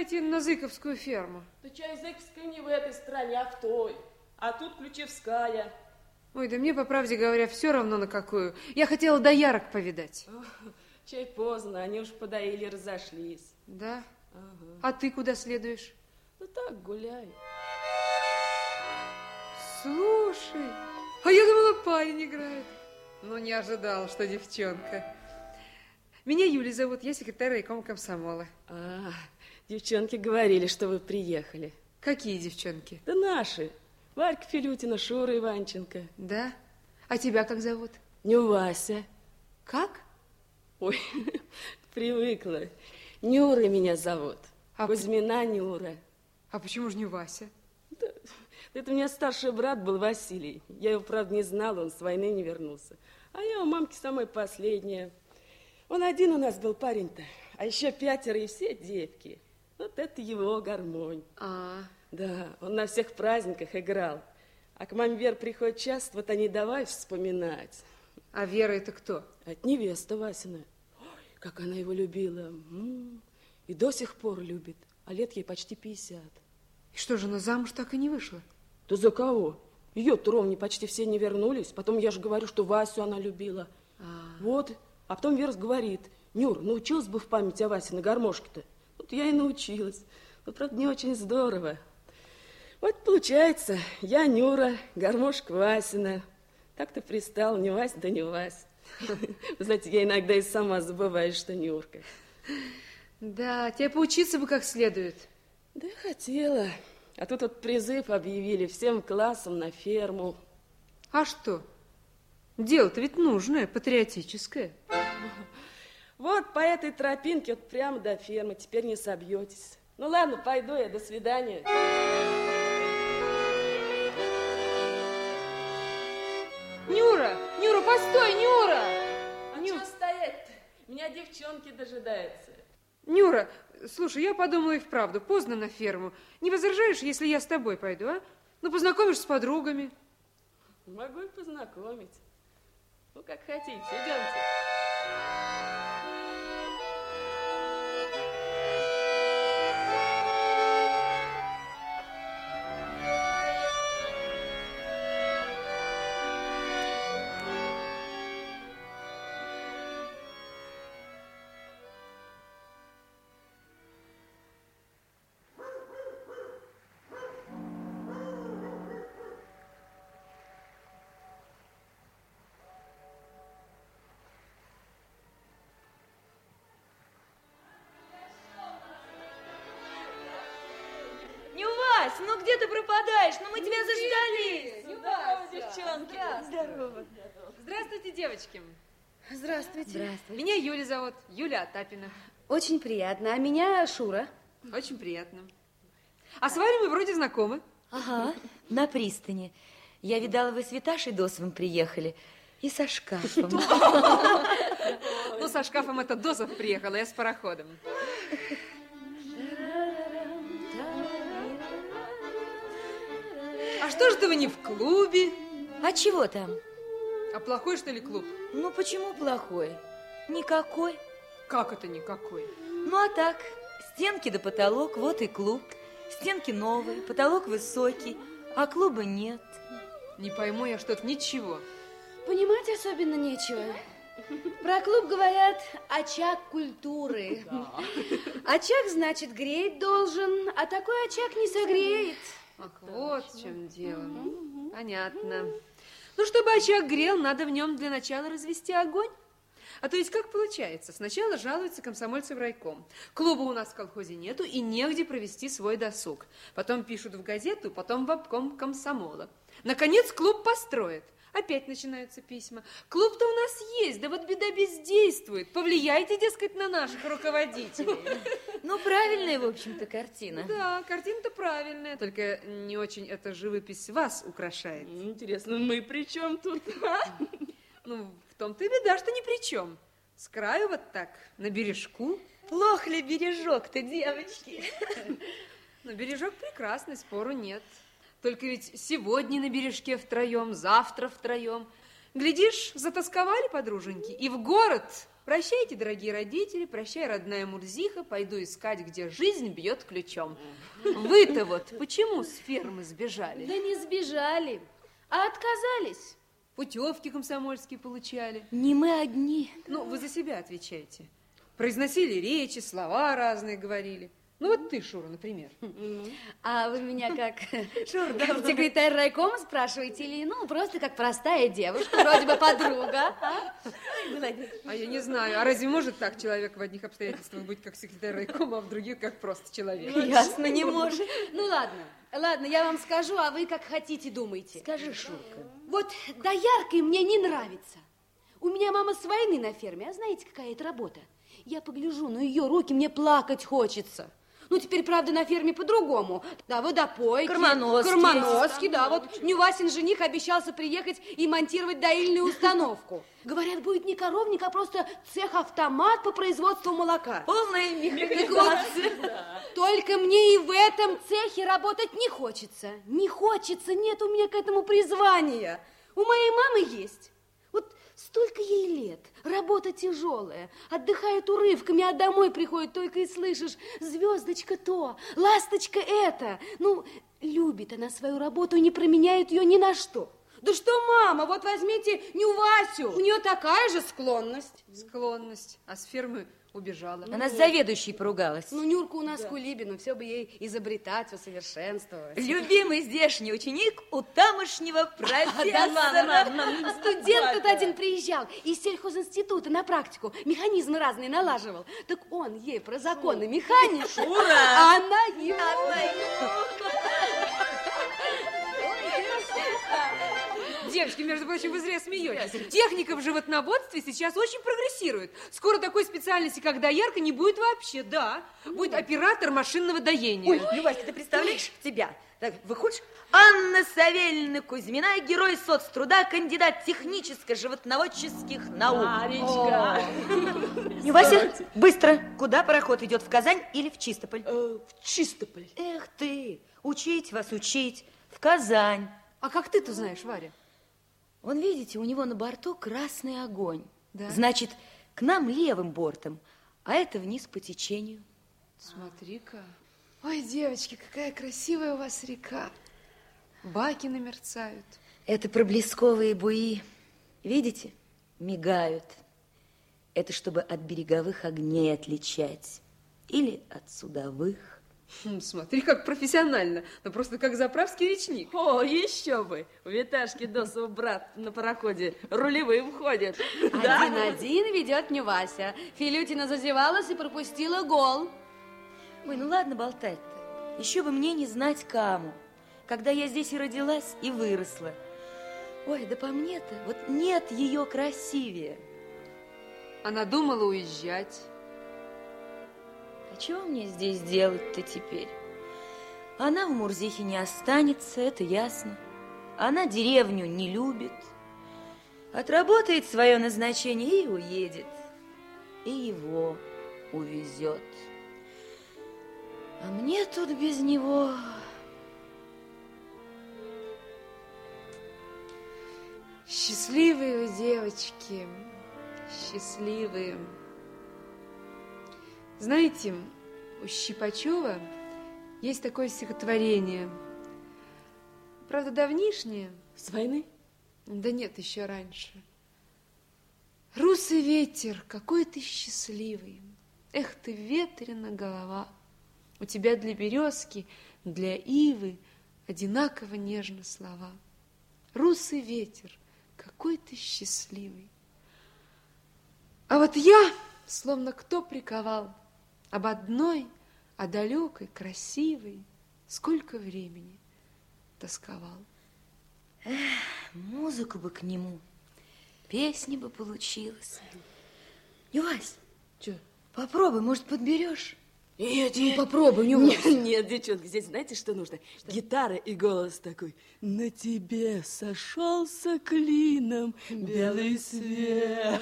пойти на Зыковскую ферму. Да чай Зыковская не в этой стране, а в той. А тут Ключевская. Ой, да мне, по правде говоря, все равно на какую. Я хотела доярок повидать. Чай поздно, они уж подоили, разошлись. Да? Ага. А ты куда следуешь? Ну так, гуляю. Слушай, а я думала, парень играет. Ну, не ожидала, что девчонка. Меня Юлей зовут, я секретарь райкома комсомола. Девчонки говорили, что вы приехали. Какие девчонки? Да наши. Варька Филютина, Шура Иванченко. Да? А тебя как зовут? Нювася. Как? Ой, привыкла. Нюрой меня зовут. А Кузьмина Нюра. А почему же не Вася? Да, это у меня старший брат был Василий. Я его, правда, не знала, он с войны не вернулся. А я у мамки самая последняя. Он один у нас был парень-то, а еще 5 и все девки. Вот это его гармонь. Да, он на всех праздниках играл. А к маме Вер приходит часто, вот они давай вспоминать. А Вера это кто? Это невеста Васина. Ой, как она его любила. И до сих пор любит. А лет ей почти 50. И что же, она замуж так и не вышла? Да за кого? Ее-то ровно почти все не вернулись. Потом я же говорю, что Васю она любила. Вот. А потом Вера говорит: Нюр, научилась бы в память о Васе на гармошке-то. Вот я и научилась. Но, правда, не очень здорово. Вот получается, я Нюра, гармошка Васина. Так-то пристала, не Вася, да не Вася. Вы знаете, я иногда и сама забываю, что Нюрка. Да, тебе поучиться бы как следует. Да я хотела. А тут вот призыв объявили всем классом на ферму. А что? Дело-то ведь нужное, патриотическое. Вот по этой тропинке вот прямо до фермы, теперь не собьетесь. Ну ладно, пойду я, до свидания. Нюра, Нюра, постой, Нюра! А чего стоять-то? Меня девчонки дожидаются. Нюра, слушай, я подумала и вправду, поздно на ферму. Не возражаешь, если я с тобой пойду, а? Ну, познакомишься с подругами. Могу и познакомить. Ну, как хотите, идемте. Вась, ну где ты пропадаешь? Ну мы тебя заждались. Здорово, девчонки. Здорово. Здравствуйте, девочки. Здравствуйте. Здравствуйте. Меня Юля зовут, Юля Отапина. Очень приятно. А меня Шура. Очень приятно. А с вами мы вроде знакомы. Ага, на пристани. Я видала, вы с Виташей Досовым приехали. И со шкафом. Ну, со шкафом это Досов приехал, я с пароходом. А что же вы не в клубе? А чего там? А плохой, что ли, клуб? Ну, почему плохой? Никакой. Как это никакой? Ну, а так, стенки да потолок, вот и клуб. Стенки новые, потолок высокий, а клуба нет. Не пойму я что-то ничего. Понимать особенно нечего. Про клуб говорят очаг культуры. Да. Очаг, значит, греть должен, а такой очаг не согреет. Ах, вот в чем дело. Понятно. Ну, чтобы очаг грел, надо в нем для начала развести огонь. А то есть как получается? Сначала жалуются комсомольцы в райком. Клуба у нас в колхозе нету и негде провести свой досуг. Потом пишут в газету, потом в обком комсомола. Наконец клуб построят. Опять начинаются письма. Клуб-то у нас есть, да вот беда бездействует. Повлияйте, дескать, на наших руководителей. Ну, правильная, в общем-то, картина. Да, картина-то правильная, только не очень эта живопись вас украшает. Интересно, мы при чем тут? Ну, в том-то и беда, что ни при чем. С краю вот так, на бережку. Плох ли бережок-то, девочки? Ну, бережок прекрасный, спору нет. Только ведь сегодня на бережке втроем, завтра втроем. Глядишь, затасковали подруженьки, и в город Прощайте, дорогие родители, прощай, родная Мурзиха, пойду искать, где жизнь бьет ключом. Вы-то вот почему с фермы сбежали? Да не сбежали, а отказались. Путевки комсомольские получали. Не мы одни. Ну, вы за себя отвечаете. Произносили речи, слова разные говорили. Ну, вот ты, Шура, например. А вы меня как секретарь райкома спрашиваете или, ну, просто как простая девушка, вроде бы подруга? А я не знаю, а разве может так человек в одних обстоятельствах быть как секретарь райкома, а в других как просто человек? Ясно, не может. Ну, ладно, я вам скажу, а вы как хотите думайте. Скажи, Шурка. Вот дояркой мне не нравится. У меня мама с войны на ферме, а знаете, какая это работа? Я погляжу на ее руки, мне плакать хочется. Ну, теперь, правда, на ферме по-другому. Да, водопойки. Карманоски, да. Вот Нювасин жених обещался приехать и монтировать доильную установку. Говорят, будет не коровник, а просто цех-автомат по производству молока. Полная механизация. Вот, только мне и в этом цехе работать не хочется. Не хочется, нет у меня к этому призвания. У моей мамы есть. Вот столько ей лет, работа тяжелая, отдыхает урывками, а домой приходит, только и слышишь, звездочка то, ласточка это. Ну, любит она свою работу и не променяет ее ни на что. Да что, мама, вот возьмите Нювасю, у нее такая же склонность. Склонность, а с фермы убежала. Она с заведующей поругалась. Ну, Нюрка у нас кулибина, все бы ей изобретать, усовершенствовать. Любимый здешний ученик у тамошнего профессора. Студент тут один приезжал из сельхозинститута на практику, механизмы разные налаживал. Так он ей про законы механики, а она ему. Девочки, между прочим, вы зря смеетесь. Техника в животноводстве сейчас очень прогрессирует. Скоро такой специальности, как доярка, не будет вообще, да. Будет оператор машинного доения. Ой, Любаська, ты представляешь тебя? Так, выходишь, Анна Савельевна Кузьмина, герой соцтруда, кандидат техническо-животноводческих наук. Маречка. Вася, быстро, куда пароход идет, в Казань или в Чистополь? В Чистополь. Эх ты, учить вас учить, в Казань. А как ты-то знаешь, Варя? Вон, видите, у него на борту красный огонь. Да. Значит, к нам левым бортом, а это вниз по течению. Смотри-ка. Ой, девочки, какая красивая у вас река. Баки намерцают. Это проблесковые буи. Видите? Мигают. Это чтобы от береговых огней отличать. Или от судовых. Смотри, как профессионально. Ну, просто как заправский речник. О, еще бы. У Виташки Досов брат на пароходе рулевым ходит. Один ведет Нювася. Филютина зазевалась и пропустила гол. Ой, ну ладно болтать-то. Еще бы мне не знать кому. Когда я здесь и родилась, и выросла. Ой, да по мне-то, вот нет ее красивее. Она думала уезжать. А чего мне здесь делать-то теперь? Она в Мурзихе не останется, это ясно. Она деревню не любит. Отработает свое назначение и уедет. И его увезет. А мне тут без него... Счастливые вы, девочки, счастливые. Знаете, у Щипачева есть такое стихотворение. Правда, давнишнее. С войны? Да нет, еще раньше. Русый ветер, какой ты счастливый. Эх ты, ветрена голова. У тебя для березки, для ивы одинаково нежно слова. Русый ветер, какой ты счастливый. А вот я, словно кто приковал, об одной, о далекой, красивой, сколько времени тосковал. Эх, музыку бы к нему, песни бы получилось. Вась, Че? попробуй, может, подберешь? Нет, Попробуй, Нет, девчонки, здесь знаете, что нужно? Гитара и голос такой. На тебе сошелся клином белый свет.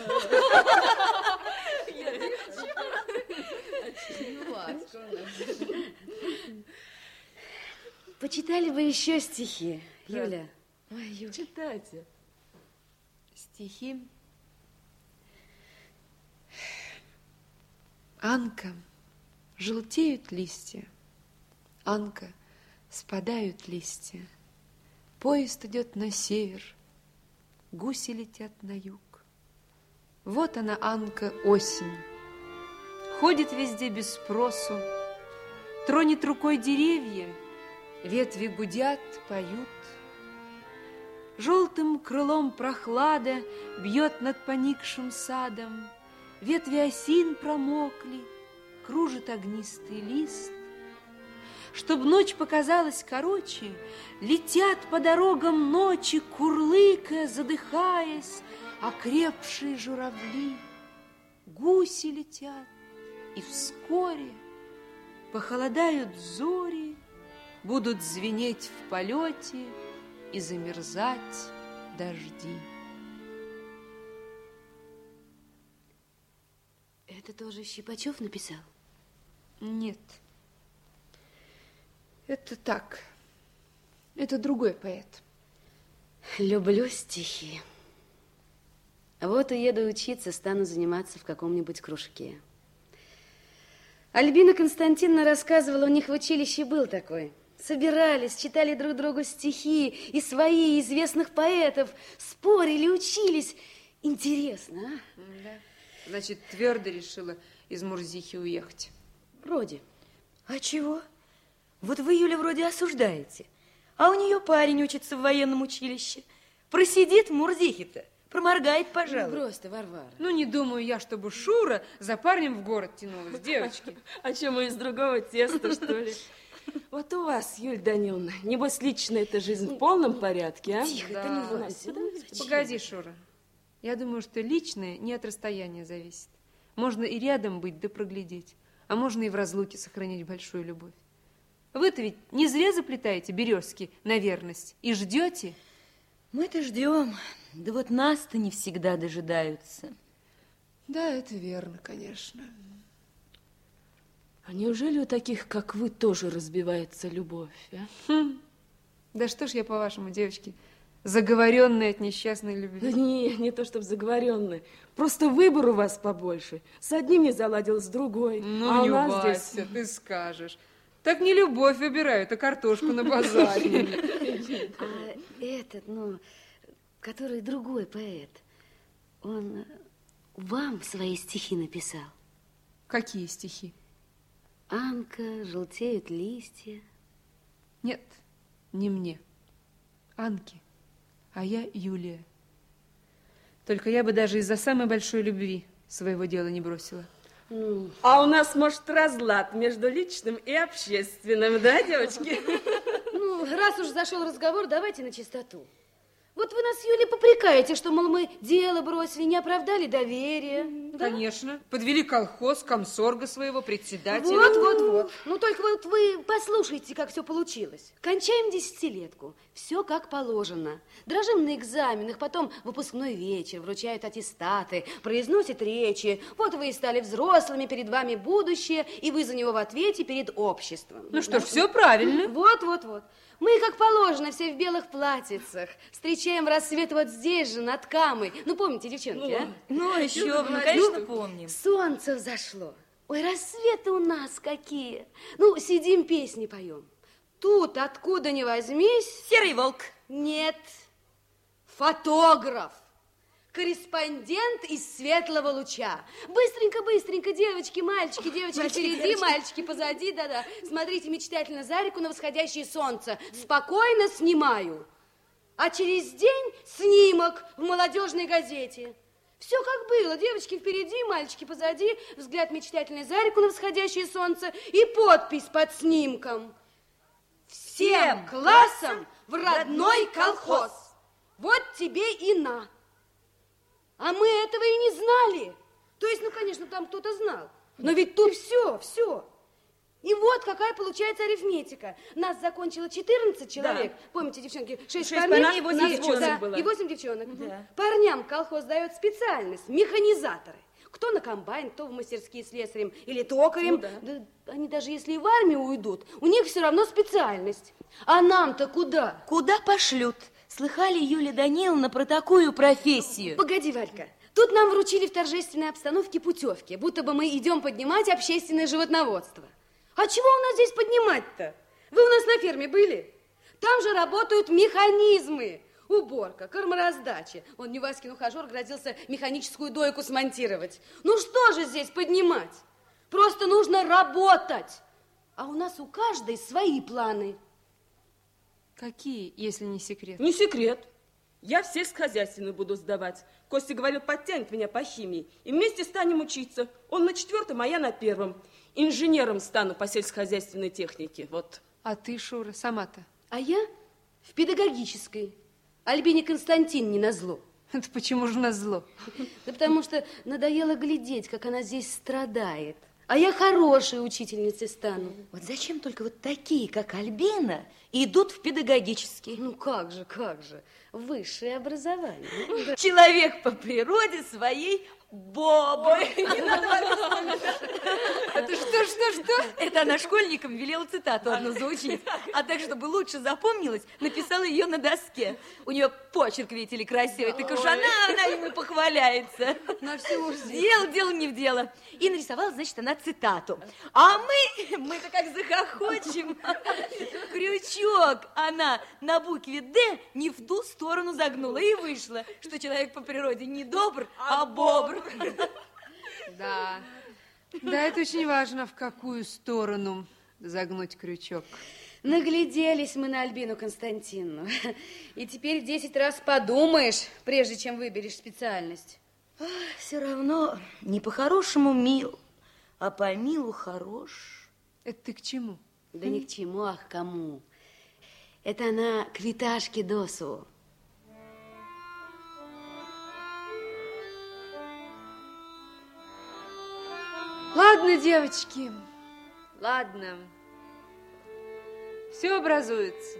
Почитали бы еще стихи, Юля. Ой, Юля. Читайте. Стихи. Анка, желтеют листья. Анка, спадают листья. Поезд идет на север, гуси летят на юг. Вот она, Анка, осень. Ходит везде без спросу, тронет рукой деревья, ветви гудят, поют. Желтым крылом прохлада бьет над поникшим садом, ветви осин промокли, кружит огнистый лист. Чтоб ночь показалась короче, летят по дорогам ночи, курлыкая, задыхаясь, окрепшие журавли. Гуси летят, и вскоре похолодают зори, будут звенеть в полете и замерзать дожди. Это тоже Щипачев написал? Нет. Это так. Это другой поэт. Люблю стихи. Вот уеду учиться, стану заниматься в каком-нибудь кружке. Альбина Константиновна рассказывала, у них в училище был такой. Собирались, читали друг другу стихи, и свои, и известных поэтов, спорили, учились. Интересно, а? Да. Значит, твердо решила из Мурзихи уехать. Вроде. А чего? Вот вы, Юля, вроде осуждаете. А у нее парень учится в военном училище. Просидит в Мурзихе-то, проморгает, пожалуй. Ну, просто, Варвара. Ну, не думаю я, чтобы Шура за парнем в город тянулась, девочки. А что, мы из другого теста, что ли? Вот у вас, Юль Даниловна, небось, личная эта жизнь в полном порядке, а? Тихо, Да. это не Вася. Погоди, Шура. Я думаю, что личное не от расстояния зависит. Можно и рядом быть, да проглядеть. А можно и в разлуке сохранить большую любовь. Вы-то ведь не зря заплетаете березки на верность и ждете. Мы-то ждем, да вот нас-то не всегда дожидаются. Да, это верно, конечно. А неужели у таких, как вы, тоже разбивается любовь, а? Да что ж я, по-вашему, девочки, заговоренная от несчастной Да любви? не то чтобы заговоренные. Просто выбор у вас побольше. С одним не заладил, с другой. Ну, а у не нас Вася, здесь... ты скажешь. Так не любовь выбирают, а картошку на базаре. А этот, который другой поэт, он вам свои стихи написал? Какие стихи? Анка, желтеют листья. Нет, не мне. Анке, а я Юлия. Только я бы даже из-за самой большой любви своего дела не бросила. А у нас, может, разлад между личным и общественным, да, девочки? Ну, раз уж зашел разговор, давайте на чистоту. Вот вы нас, Юля, попрекаете, что, мол, мы дело бросили, не оправдали доверие. Да? Конечно. Подвели колхоз, комсорга своего, председателя. Вот. Ну, только вот вы послушайте, как все получилось. Кончаем десятилетку. Все как положено. Дрожим на экзаменах, потом выпускной вечер, вручают аттестаты, произносят речи. Вот вы и стали взрослыми, перед вами будущее, и вы за него в ответе перед обществом. Ну что ж, все правильно. Вот. Мы, как положено, все в белых платьицах. Встречаем рассвет вот здесь же, над Камой. Ну, помните, девчонки, а? Ну, еще бы, мы, конечно, помним. Солнце взошло. Ой, рассветы у нас какие. Ну, сидим, песни поем. Тут, откуда ни возьмись... Серый волк. Нет, фотограф. Корреспондент из светлого луча. Быстренько, девочки, мальчики, девочки впереди, мальчики позади, да-да. Смотрите мечтательно за реку на восходящее солнце. Спокойно снимаю. А через день снимок в молодежной газете. Все как было. Девочки впереди, мальчики позади, взгляд мечтательный за реку на восходящее солнце и подпись под снимком. Всем классом в родной колхоз. Вот тебе и на. А мы этого и не знали. То есть, конечно, там кто-то знал. Но ведь тут все. И вот какая получается арифметика. Нас закончило 14 человек. Да. Помните, девчонки, 6 парней и 8 девчонок было. И 8 девчонок. Да. Парням колхоз дает специальность, механизаторы. Кто на комбайн, кто в мастерские слесарем или токарем. Да. Да, они даже если и в армию уйдут, у них все равно специальность. А нам-то куда? Куда пошлют? Слыхали, Юлия Даниловна, про такую профессию? Погоди, Валька, Тут нам вручили в торжественной обстановке путевки, будто бы мы идем поднимать общественное животноводство. А чего у нас здесь поднимать-то? Вы у нас на ферме были? Там же работают механизмы. Уборка, кормораздача. Он Неваськин ухажер грозился механическую дойку смонтировать. Ну что же здесь поднимать? Просто нужно работать. А у нас у каждой свои планы. Какие, если не секрет? Не секрет. Я в сельскохозяйственную буду сдавать. Костя говорил, подтянет меня по химии. И вместе станем учиться. Он на 4-м, а я на 1-м. Инженером стану по сельскохозяйственной технике. Вот. А ты, Шура, сама-то? А я в педагогической. Альбине Константиновне назло. Это почему же назло? Да потому что надоело глядеть, как она здесь страдает. А я хорошей учительницей стану. Вот зачем только вот такие, как Альбина, идут в педагогический? Ну как же, высшее образование. Человек по природе своей бобр. Это что? Это она школьникам велела цитату одну заучить. А так, чтобы лучше запомнилась, написала ее на доске. У нее почерк, видите ли, красивый. Так уж она ему похваляется. На всю Дело не в дело. И нарисовала, значит, она цитату. А мы-то как захохочем. Крючок она на букве «Д» не в ту сторону загнула и вышла, что человек по природе не добр, а бобр. Да, это очень важно, в какую сторону загнуть крючок. Нагляделись мы на Альбину Константиновну. И теперь 10 раз подумаешь, прежде чем выберешь специальность. Все равно не по-хорошему мил, а по милу хорош. Это ты к чему? Да ни к чему, ах, кому. Это она к Виташке Досу. Ладно, девочки, ладно. Все образуется.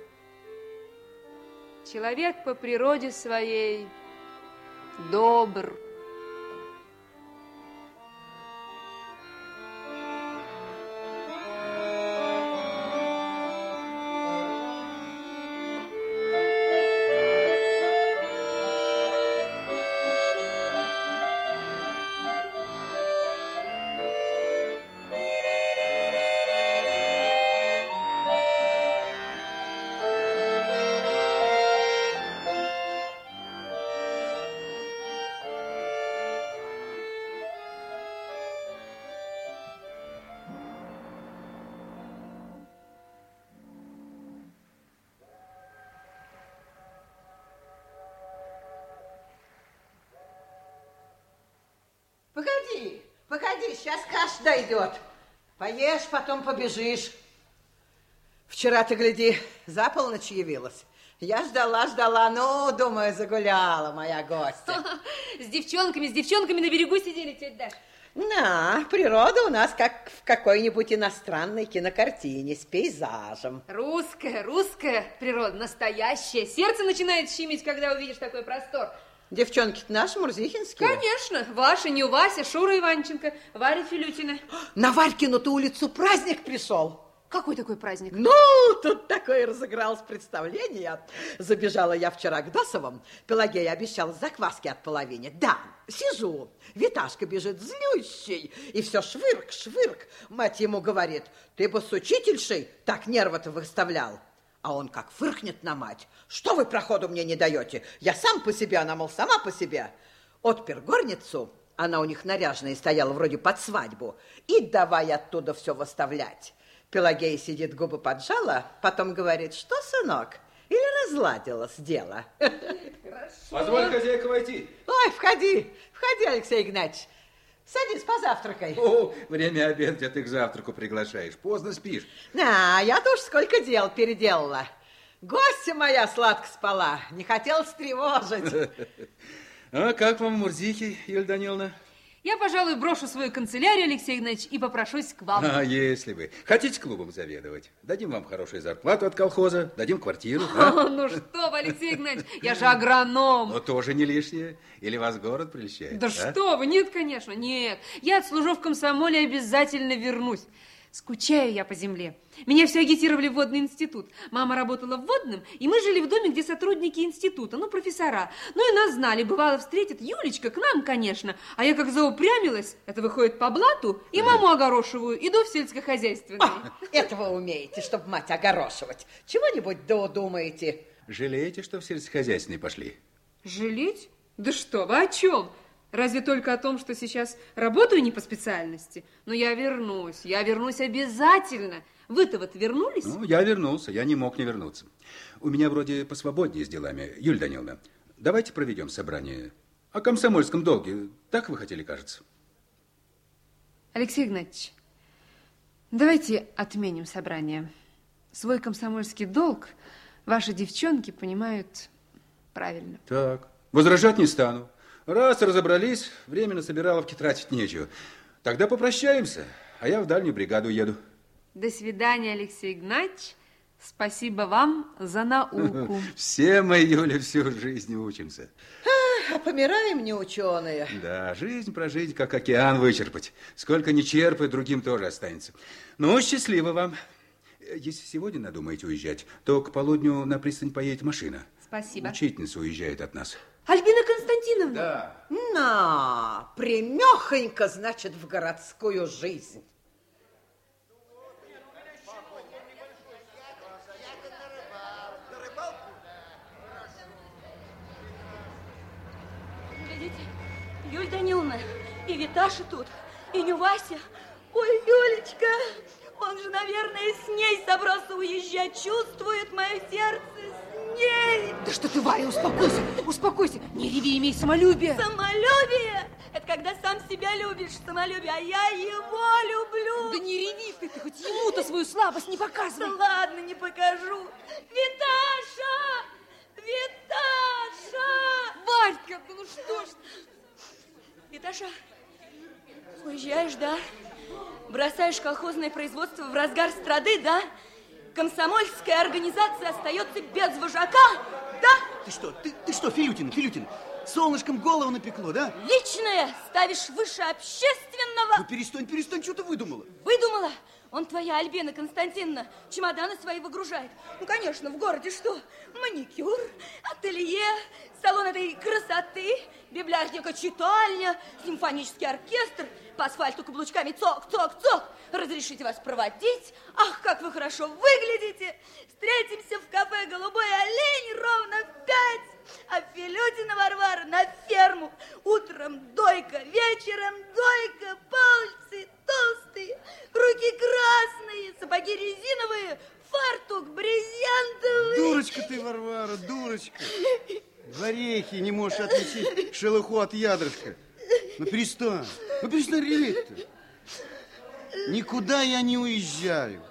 Человек по природе своей добр. Погоди, сейчас каша дойдет. Поешь, потом побежишь. Вчера ты, гляди, за полночь явилась. Я ждала, ну, думаю, загуляла моя гостья. С девчонками на берегу сидели, тетя Даша. На, природа у нас как в какой-нибудь иностранной кинокартине с пейзажем. Русская природа, настоящая. Сердце начинает щемить, когда увидишь такой простор. Девчонки-то наши мурзихинские? Конечно. Ваша, не Вася, Шура Иванченко, Варя Филютина. На Варькину-то улицу праздник пришел. Какой такой праздник? Ну, тут такое разыгралось представление. Забежала я вчера к Досовым. Пелагея обещала закваски от половины. Да, сижу. Виташка бежит злющий. И все швырк. Мать ему говорит, ты бы с учительшей так нервы-то выставлял. А он как фыркнет на мать. Что вы проходу мне не даете? Я сам по себе, она, мол, сама по себе. Отпер горницу, она у них наряженная стояла вроде под свадьбу, и давай оттуда все выставлять. Пелагея сидит, губы поджала, потом говорит, что, сынок, или разладилось дело? Позволь, хозяйка, войти. Ой, входи, Алексей Игнатьевич. Садись, позавтракай. О, время обеда, ты к завтраку приглашаешь. Поздно спишь. Я-то уж сколько дел переделала. Гостья моя сладко спала, не хотела стревожить. А как вам Мурзихи, Юлия Даниловна? Я, пожалуй, брошу свою канцелярию, Алексей Игнатьевич, и попрошусь к вам. А если вы хотите клубом заведовать, дадим вам хорошую зарплату от колхоза, дадим квартиру. Ну что вы, Алексей Игнатьевич, я же агроном. Но тоже не лишнее. Или вас город прельщает? Да что вы, нет, конечно, нет. Я отслужу в комсомоле, обязательно вернусь. Скучаю я по земле. Меня все агитировали в водный институт. Мама работала в водном, и мы жили в доме, где сотрудники института, ну, профессора. Ну, и нас знали. Бывало, встретит Юлечка, к нам, конечно. А я как заупрямилась, это выходит по блату, и маму огорошиваю, иду в сельскохозяйственный. Это вы умеете, чтобы мать огорошивать. Чего-нибудь думаете? Жалеете, что в сельскохозяйственный пошли? Жалеть? Да что вы, о чем? Разве только о том, что сейчас работаю не по специальности? Но я вернусь обязательно. Вы-то вот вернулись? Ну, я вернулся, я не мог не вернуться. У меня вроде посвободнее с делами. Юлия Даниловна, давайте проведем собрание о комсомольском долге. Так вы хотели, кажется? Алексей Игнатьевич, давайте отменим собрание. Свой комсомольский долг ваши девчонки понимают правильно. Так, возражать не стану. Раз разобрались, время на собираловки тратить нечего. Тогда попрощаемся, а я в дальнюю бригаду еду. До свидания, Алексей Игнатьевич. Спасибо вам за науку. Все мы, Юля, всю жизнь учимся. А помираем не ученые. Да, жизнь прожить, как океан вычерпать. Сколько не черпай, другим тоже останется. Ну, счастливо вам. Если сегодня надумаете уезжать, то к полудню на пристань поедет машина. Спасибо. Учительница уезжает от нас. Альбина Константиновна. Да. На, прямехонько, значит, в городскую жизнь. Глядите, Юлия Даниловна, и Виташа тут, и Нювася. Ой, Юлечка, он же, наверное, с ней собрался уезжать, чувствует мое сердце с ней. Да что ты, Варя, успокойся, успокойся. Не реви, имей самолюбие. Самолюбие? Это когда сам себя любишь, самолюбие, а я его люблю. Да не реви ты хоть ему-то свою слабость не показывай. Да ладно, не покажу. Виташа! Виташа! Варька, ну что ж. Виташа, уезжаешь, да? Бросаешь колхозное производство в разгар страды, да? Комсомольская организация остается без вожака, да? Ты что, Филютин, солнышком голову напекло, да? Личное ставишь выше общественного. Ну, перестань, что ты выдумала? Выдумала? Он твоя Альбина Константиновна чемоданы свои выгружает. Ну, конечно, в городе что? Маникюр, ателье, салон этой красоты, библиотека, читальня, симфонический оркестр, по асфальту каблучками цок-цок-цок. Разрешите вас проводить? Ах, как вы хорошо выглядите! Встретимся в кафе «Голубой олень» ровно в 5, а Филютина Варвара на ферму. Утром дойка, вечером дойка, пальцы толстые, руки красные, сапоги резиновые, фартук брезентовый. Дурочка ты, Варвара, дурочка. В орехи не можешь отличить шелуху от ядрышка. Ну перестань реветь-то. Никуда я не уезжаю.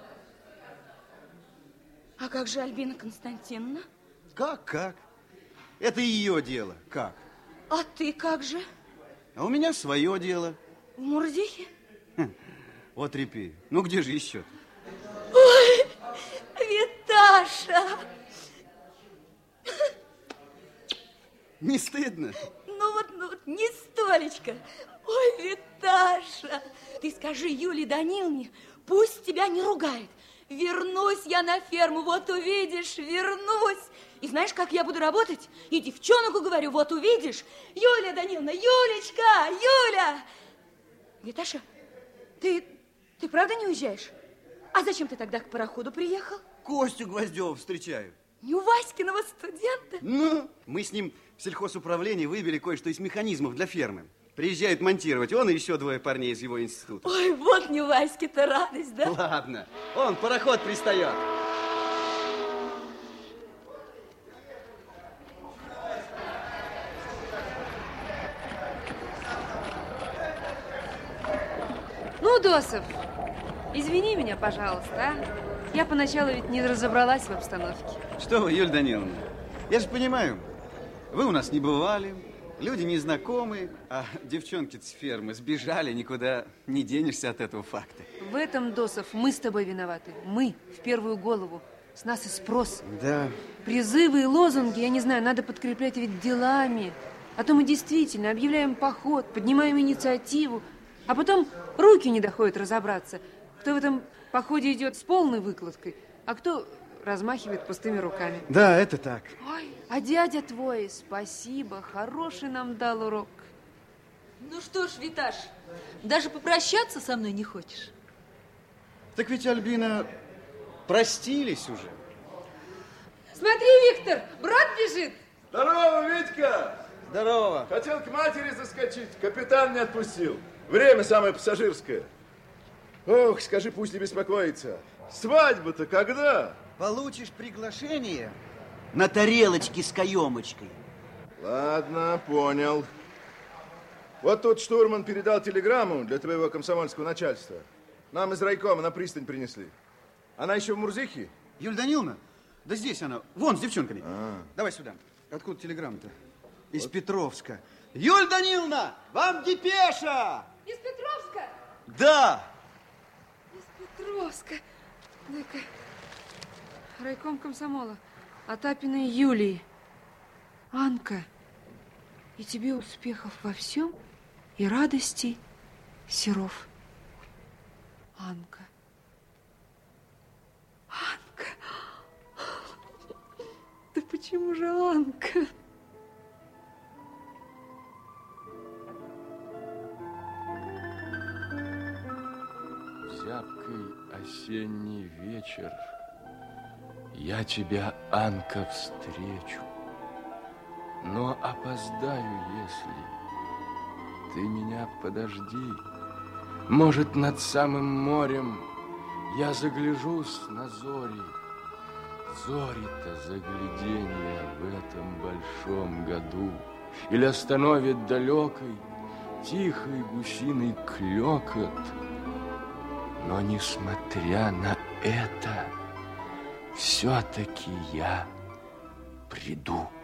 А как же Альбина Константиновна? Как? Это ее дело. Как? А ты как же? А у меня свое дело. В Мурзихе? Вот репей. Ну где же еще? Ой, Виташа! Не стыдно? Ну вот, не столечко. Ой, Виташа, ты скажи Юлии Даниловне, пусть тебя не ругает. Вернусь я на ферму, вот увидишь, вернусь. И знаешь, как я буду работать? И девчонку говорю, вот увидишь. Юлия Даниловна, Юлечка, Юля! Виташа, ты правда не уезжаешь? А зачем ты тогда к пароходу приехал? Костю Гвоздева встречаю. Нюваськиного студента? Ну, мы с ним в сельхозуправлении выбили кое-что из механизмов для фермы. Приезжает монтировать он и еще 2 парней из его института. Ой, вот Нюваське-то радость, да? Ладно, он, пароход пристает. Ну, Досов, извини меня, пожалуйста, а? Я поначалу ведь не разобралась в обстановке. Что вы, Юлия Даниловна, я же понимаю, вы у нас не бывали, люди незнакомые, а девчонки с фермы сбежали, никуда не денешься от этого факта. В этом, Досов, мы с тобой виноваты. Мы, в первую голову. С нас и спрос. Да. Призывы и лозунги, я не знаю, надо подкреплять ведь делами. А то мы действительно объявляем поход, поднимаем инициативу, а потом руки не доходят разобраться. Кто в этом походе идет с полной выкладкой, а кто размахивает пустыми руками. Да, это так. Ой, а дядя твой, спасибо, хороший нам дал урок. Ну что ж, Виташ, даже попрощаться со мной не хочешь? Так ведь, Альбина, простились уже. Смотри, Виктор, брат бежит. Здорово, Витька! Здорово. Хотел к матери заскочить, капитан не отпустил. Время самое пассажирское. Ох, скажи, пусть не беспокоится. Свадьба-то когда? Получишь приглашение на тарелочке с каемочкой. Ладно, понял. Вот тут штурман передал телеграмму для твоего комсомольского начальства. Нам из райкома на пристань принесли. Она еще в Мурзихе? Юлия Даниловна? Да здесь она. Вон, с девчонками. Давай сюда. Откуда телеграмма-то? Из Петровска. Юлия Даниловна, вам депеша! Из Петровска? Да! Из Петровска. Дай-ка. Райком комсомола. Отапиной Юлии. Анка, и тебе успехов во всем и радостей, Серов. Анка. Анка. Да почему же Анка? Зябкий осенний вечер, я тебя, Анка, встречу, но опоздаю, если ты меня подожди. Может, над самым морем я загляжусь на зори. Зори-то загляденье в этом большом году или остановит далекой тихий гусиный клёкот. Но, несмотря на это, все-таки я приду.